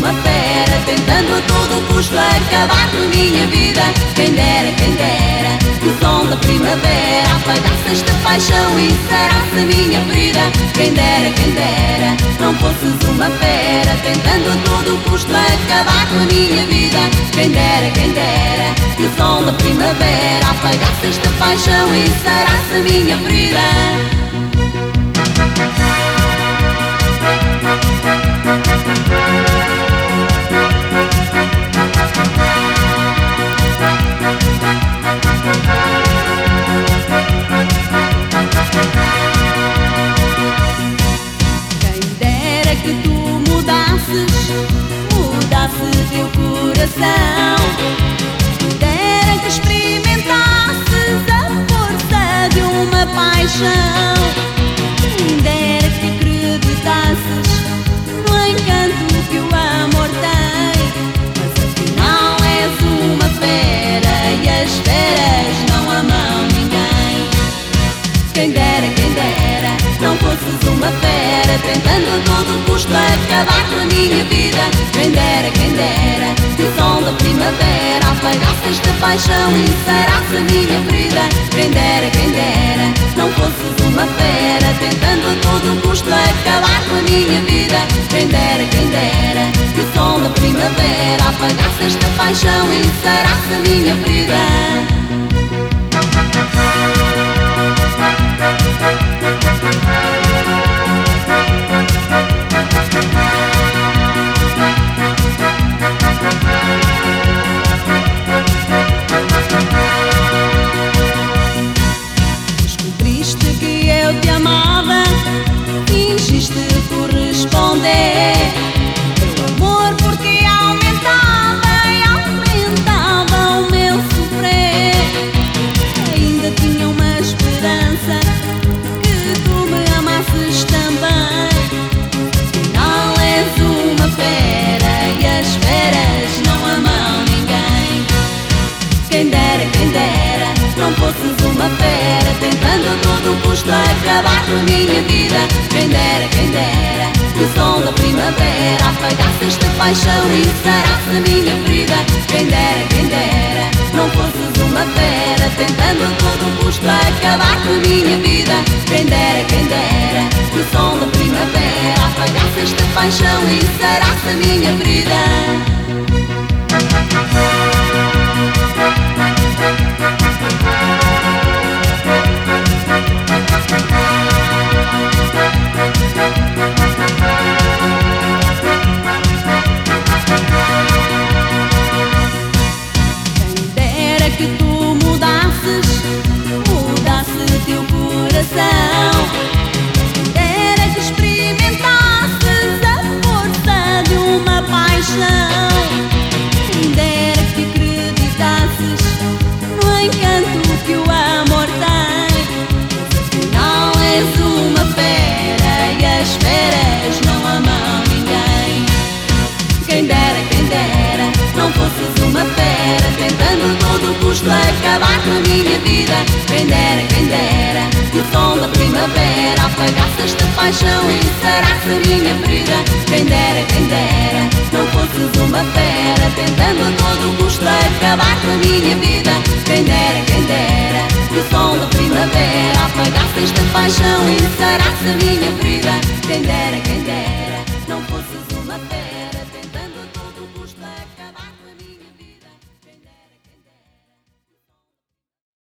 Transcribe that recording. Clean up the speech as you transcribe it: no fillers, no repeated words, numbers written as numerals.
uma fera, tentando a todo custo acabar com a minha vida. Quem dera, que o som da primavera apagasse esta paixão e sarasse a minha ferida. Quem dera, não fosses uma fera, tentando a todo custo acabar com a minha vida. Quem dera, que o som da primavera apagasse esta paixão e sarasse a minha ferida. Teu coração, dera que experimentasses a força de uma paixão, dera que acreditasses no encanto que o amor tem. Mas afinal és uma fera e as feras não amam ninguém. Quem dera, não fosses uma fera, tentando a todo custo acabar com a minha vida. Quem dera, que o som da primavera apagasse esta paixão e sarasse a minha ferida. Quem dera, não fosses uma fera, tentando a todo custo acabar com a minha vida. Quem dera, que o som da primavera apagasse esta paixão e sarasse a minha ferida. Descobriste que eu te amava, fingiste corresponder. Teu amor porque aumentava e aumentava o meu sofrer. Ainda tinha uma esperança que tu me amasses também. Afinal és uma fera e as feras não amam ninguém. Quem dera, não fosses uma fera, tentando a todo custo acabar com a minha vida. Quem dera, que o som da primavera apagasse esta paixão e sarasse a minha ferida. Quem dera, não fosses uma fera, tentando a todo custo acabar com a minha vida. Quem dera, que o som da primavera apagasse esta paixão e sarasse a minha ferida. Que tu mudasses teu coração, dera que experimentasses a força de uma paixão, dera que acreditasses no encanto que o amor tem. Mas afinal és uma fera e as feras não amam ninguém. Quem dera, não fosses uma fera, tentando a todo custo acabar com a minha vida. Quem dera, que o som da primavera apagasse esta paixão e sarasse a minha ferida. Quem dera, não fosses uma fera, tentando a todo custo acabar com a minha vida. Quem dera, que o som da primavera apagasse esta paixão e sarasse a minha ferida. Quem dera, não fosses uma fera.